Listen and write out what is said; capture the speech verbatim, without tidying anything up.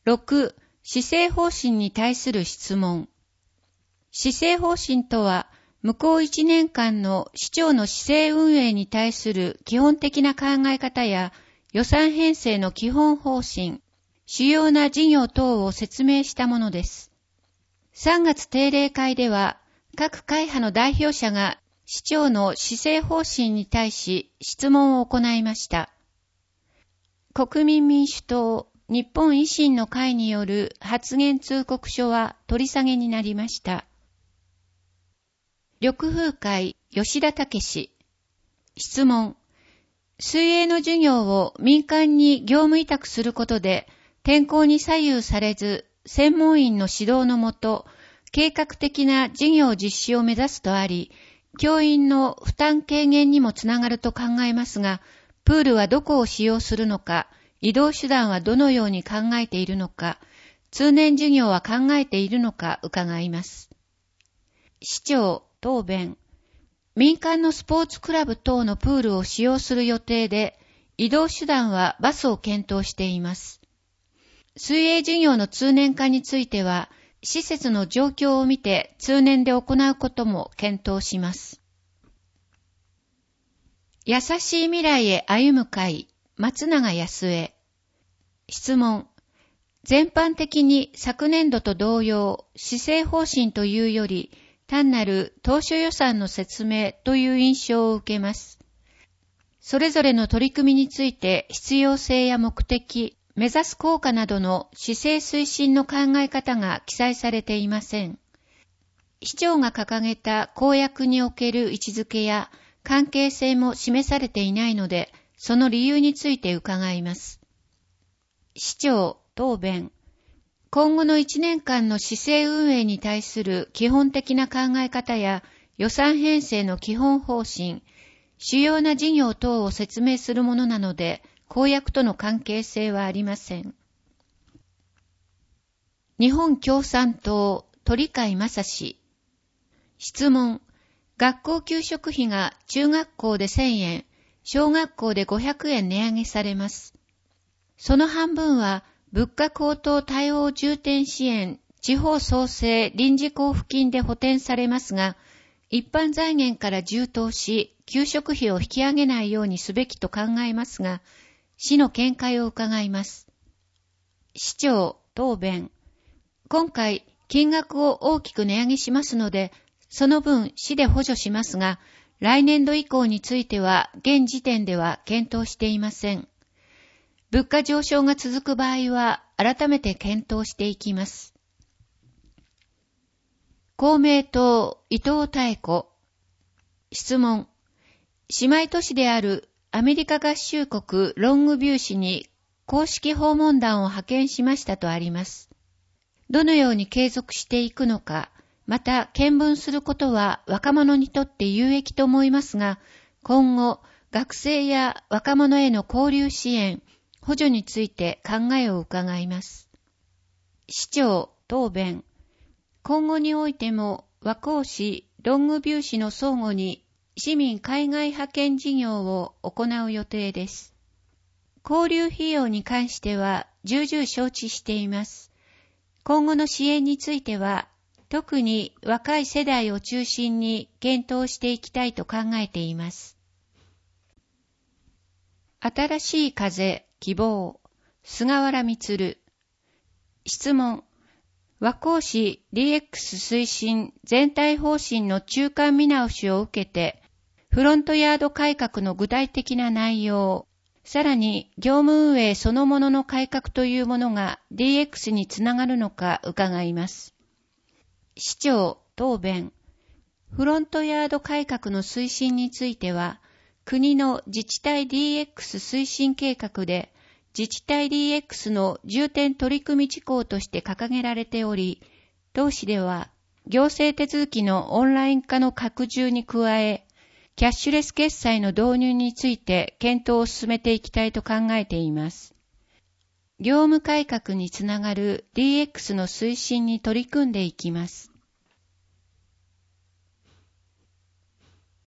ろく、施政方針に対する質問。施政方針とは、向こういちねんかんの市長の市政運営に対する基本的な考え方や予算編成の基本方針、主要な事業等を説明したものです。さんがつ定例会では、各会派の代表者が市長の施政方針に対し質問を行いました。国民民主党、日本維新の会による発言通告書は取り下げになりました。緑風会、吉田武氏。質問。水泳の授業を民間に業務委託することで、天候に左右されず、専門員の指導のもと、計画的な事業実施を目指すとあり、教員の負担軽減にもつながると考えますが、プールはどこを使用するのか、移動手段はどのように考えているのか、通年授業は考えているのか伺います。市長、答弁。民間のスポーツクラブ等のプールを使用する予定で、移動手段はバスを検討しています。水泳授業の通年化については、施設の状況を見て通年で行うことも検討します。優しい未来へ歩む会、松永康恵。質問。全般的に昨年度と同様、施政方針というより、単なる当初予算の説明という印象を受けます。それぞれの取り組みについて必要性や目的、目指す効果などの施政推進の考え方が記載されていません。市長が掲げた公約における位置づけや関係性も示されていないので、その理由について伺います。市長、答弁。今後のいちねんかんの市政運営に対する基本的な考え方や予算編成の基本方針、主要な事業等を説明するものなので、公約との関係性はありません。日本共産党、鳥飼正氏。質問。学校給食費が中学校でせんえん、小学校でごひゃくえん値上げされます。その半分は、物価高騰対応重点支援、地方創生臨時交付金で補填されますが、一般財源から充当し、給食費を引き上げないようにすべきと考えますが、市の見解を伺います。市長、答弁。今回、金額を大きく値上げしますので、その分市で補助しますが、来年度以降については、現時点では検討していません。物価上昇が続く場合は、改めて検討していきます。公明党、伊藤妙子。質問。姉妹都市であるアメリカ合衆国ロングビュー市に公式訪問団を派遣しましたとあります。どのように継続していくのか、また見聞することは若者にとって有益と思いますが、今後、学生や若者への交流支援、補助について考えを伺います。市長、答弁。今後においても和光市、ロングビュー市の相互に市民海外派遣事業を行う予定です。交流費用に関しては重々承知しています。今後の支援については、特に若い世代を中心に検討していきたいと考えています。新しい風、希望、菅原満。質問。和光市 ディーエックス 推進全体方針の中間見直しを受けて、フロントヤード改革の具体的な内容、さらに業務運営そのものの改革というものが ディーエックス につながるのか伺います。市長、答弁。フロントヤード改革の推進については、国の自治体 ディーエックス 推進計画で、自治体 ディーエックス の重点取り組み事項として掲げられており、同市では行政手続きのオンライン化の拡充に加え、キャッシュレス決済の導入について検討を進めていきたいと考えています。業務改革につながる ディーエックス の推進に取り組んでいきます。